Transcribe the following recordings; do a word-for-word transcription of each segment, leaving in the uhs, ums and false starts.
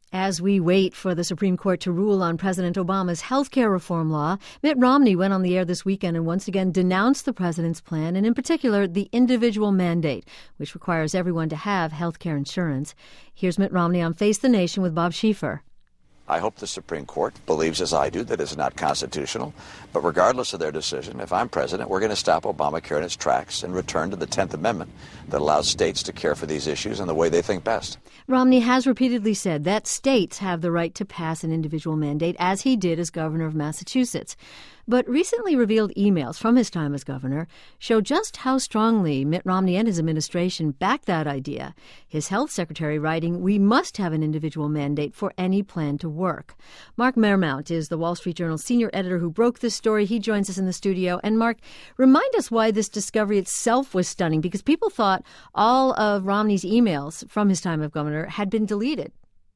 As we wait for the Supreme Court to rule on President Obama's health care reform law, Mitt Romney went on the air this weekend and once again denounced the president's plan, and in particular, the individual mandate, which requires everyone to have health care insurance. Here's Mitt Romney on Face the Nation with Bob Schieffer. I hope the Supreme Court believes, as I do, that it's not constitutional. But regardless of their decision, if I'm president, we're going to stop Obamacare in its tracks and return to the tenth Amendment that allows states to care for these issues in the way they think best. Romney has repeatedly said that states have the right to pass an individual mandate, as he did as governor of Massachusetts. But recently revealed emails from his time as governor show just how strongly Mitt Romney and his administration backed that idea. His health secretary writing, "We must have an individual mandate for any plan to work." Mark Maremount is the Wall Street Journal senior editor who broke this story. He joins us in the studio. And Mark, remind us why this discovery itself was stunning, because people thought all of Romney's emails from his time of governor had been deleted.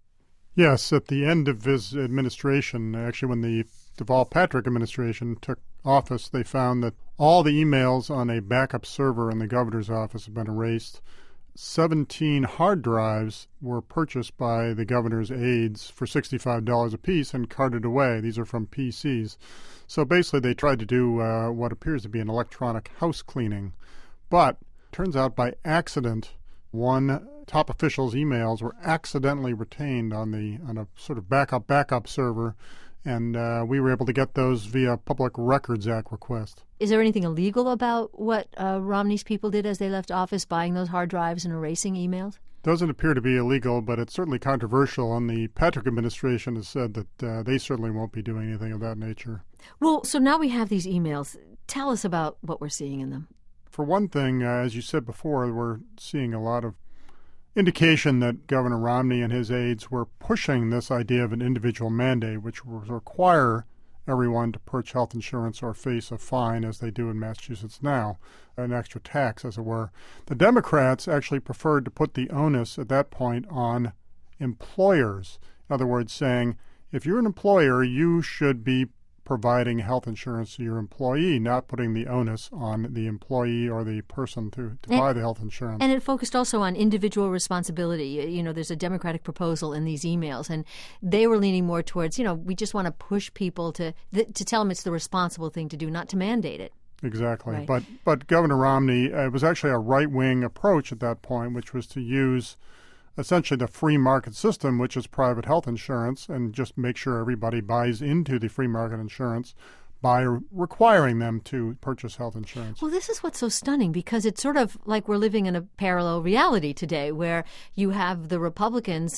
Yes, at the end of his administration, actually when the Deval Patrick administration took office, they found that all the emails on a backup server in the governor's office had been erased. seventeen hard drives were purchased by the governor's aides for sixty-five dollars apiece and carted away. These are from P Cs. So basically they tried to do uh, what appears to be an electronic house cleaning. But turns out by accident, one top official's emails were accidentally retained on the on a sort of backup backup server, and uh, we were able to get those via Public Records Act request. Is there anything illegal about what uh, Romney's people did as they left office, buying those hard drives and erasing emails? Doesn't appear to be illegal, but it's certainly controversial, and the Patrick administration has said that uh, they certainly won't be doing anything of that nature. Well, so now we have these emails. Tell us about what we're seeing in them. For one thing, uh, as you said before, we're seeing a lot of indication that Governor Romney and his aides were pushing this idea of an individual mandate, which would require everyone to purchase health insurance or face a fine, as they do in Massachusetts now, an extra tax, as it were. The Democrats actually preferred to put the onus at that point on employers. In other words, saying, if you're an employer, you should be providing health insurance to your employee, not putting the onus on the employee or the person to, to and, buy the health insurance. And it focused also on individual responsibility. You know, there's a Democratic proposal in these emails, and they were leaning more towards, you know, we just want to push people to to tell them it's the responsible thing to do, not to mandate it. Exactly. Right. But, but Governor Romney, uh, it was actually a right-wing approach at that point, which was to use essentially the free market system, which is private health insurance, and just make sure everybody buys into the free market insurance by requiring them to purchase health insurance. Well, this is what's so stunning, because it's sort of like we're living in a parallel reality today, where you have the Republicans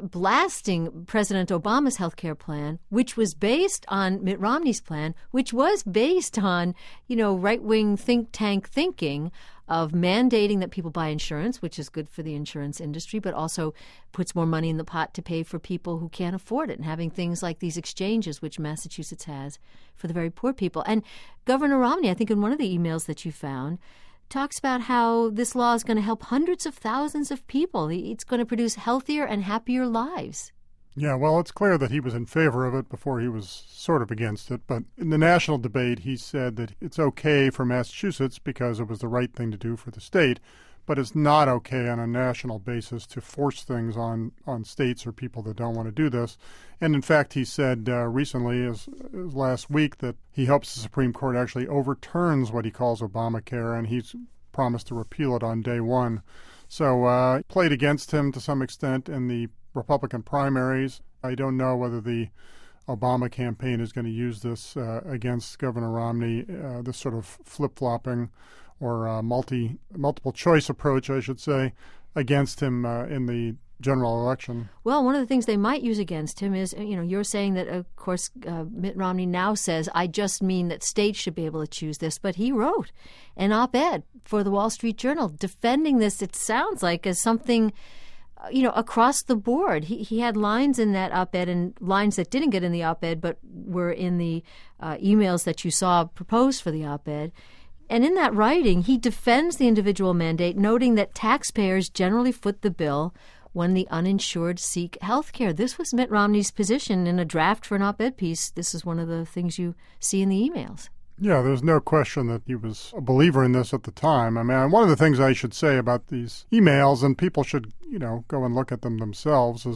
blasting President Obama's health care plan, which was based on Mitt Romney's plan, which was based on, you know, right-wing think tank thinking of mandating that people buy insurance, which is good for the insurance industry, but also puts more money in the pot to pay for people who can't afford it, and having things like these exchanges, which Massachusetts has for the very poor people. And Governor Romney, I think in one of the emails that you found, talks about how this law is going to help hundreds of thousands of people. It's going to produce healthier and happier lives. Yeah, well, it's clear that he was in favor of it before he was sort of against it. But in the national debate, he said that it's okay for Massachusetts because it was the right thing to do for the state, but it's not okay on a national basis to force things on, on states or people that don't want to do this. And in fact, he said uh, recently, as, as last week, that he hopes the Supreme Court actually overturns what he calls Obamacare, and he's promised to repeal it on day one. So uh, played against him to some extent in the Republican primaries. I don't know whether the Obama campaign is going to use this uh, against Governor Romney, uh, this sort of flip-flopping or uh, multi multiple choice approach, I should say, against him uh, in the general election. Well, one of the things they might use against him is, you know, you're saying that, of course, uh, Mitt Romney now says, I just mean that states should be able to choose this. But he wrote an op-ed for the Wall Street Journal defending this, it sounds like, as something, you know, across the board. He he had lines in that op-ed, and lines that didn't get in the op-ed but were in the uh, emails that you saw proposed for the op-ed. And in that writing, he defends the individual mandate, noting that taxpayers generally foot the bill when the uninsured seek health care. This was Mitt Romney's position in a draft for an op-ed piece. This is one of the things you see in the emails. Yeah, there's no question that he was a believer in this at the time. I mean, one of the things I should say about these emails, and people should, you know, go and look at them themselves, is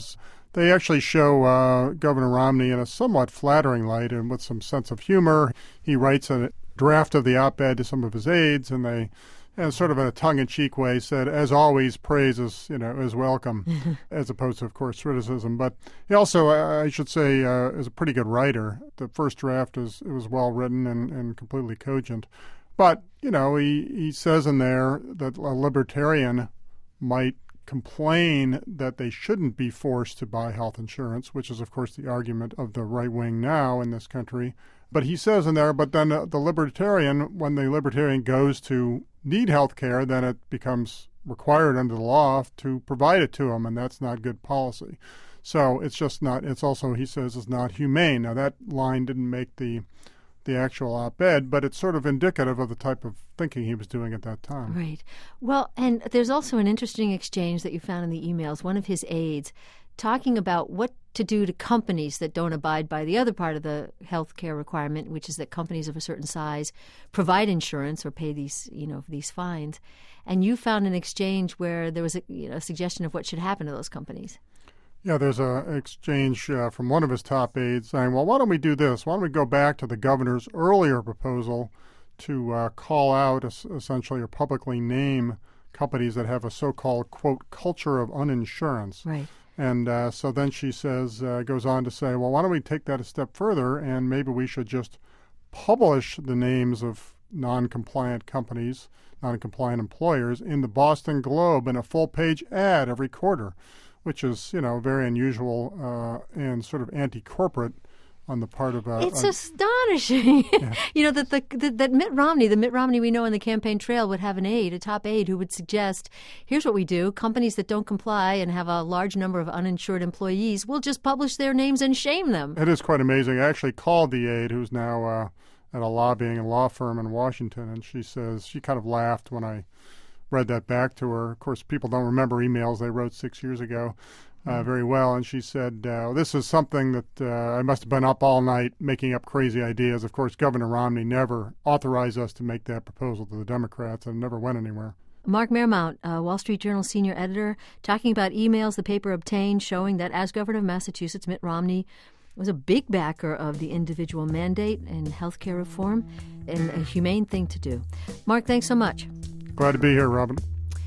They actually show uh, Governor Romney in a somewhat flattering light and with some sense of humor. He writes a draft of the op-ed to some of his aides, and they, and sort of in a tongue-in-cheek way, said, as always, praise is, you know, is welcome, as opposed to, of course, criticism. But he also, I should say, uh, is a pretty good writer. The first draft is it was well written and, and completely cogent. But, you know, he, he says in there that a libertarian might complain that they shouldn't be forced to buy health insurance, which is, of course, the argument of the right wing now in this country. But he says in there, but then uh, the libertarian, when the libertarian goes to need health care, then it becomes required under the law to provide it to them, and that's not good policy. So it's just not, it's also, he says, is not humane. Now, that line didn't make the the actual op-ed, but it's sort of indicative of the type of thinking he was doing at that time. Right. Well, and there's also an interesting exchange that you found in the emails. One of his aides talking about what to do to companies that don't abide by the other part of the health care requirement, which is that companies of a certain size provide insurance or pay these, you know, these fines. And you found an exchange where there was a, you know, a suggestion of what should happen to those companies. Yeah, there's an exchange uh, from one of his top aides saying, well, why don't we do this? Why don't we go back to the governor's earlier proposal to uh, call out, essentially, or publicly name companies that have a so-called, quote, culture of uninsurance. Right. And uh, so then she says, uh, goes on to say, well, why don't we take that a step further, and maybe we should just publish the names of non-compliant companies, non-compliant employers in the Boston Globe in a full-page ad every quarter, which is, you know, very unusual uh, and sort of anti-corporate on the part of... Uh, it's uh, astonishing, yeah. you know, that the, the that Mitt Romney, the Mitt Romney we know on the campaign trail, would have an aide, a top aide, who would suggest, here's what we do. Companies that don't comply and have a large number of uninsured employees, we'll just publish their names and shame them. It is quite amazing. I actually called the aide, who's now uh, at a lobbying and law firm in Washington, and she says, she kind of laughed when I read that back to her. Of course, people don't remember emails they wrote six years ago uh, very well. And she said, uh, this is something that uh, I must have been up all night making up crazy ideas. Of course, Governor Romney never authorized us to make that proposal to the Democrats, and it never went anywhere. Mark Maremount, uh, Wall Street Journal senior editor, talking about emails the paper obtained showing that as governor of Massachusetts, Mitt Romney was a big backer of the individual mandate and health care reform, and a humane thing to do. Mark, thanks so much. Glad to be here, Robin.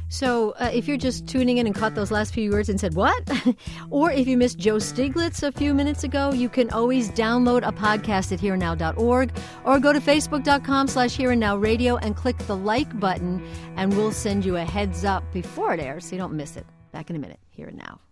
So uh, if you're just tuning in and caught those last few words and said, what? Or if you missed Joe Stiglitz a few minutes ago, you can always download a podcast at here and now dot org or go to facebook.com slash here and now radio and click the like button, and we'll send you a heads up before it airs so you don't miss it. Back in a minute. Here and Now.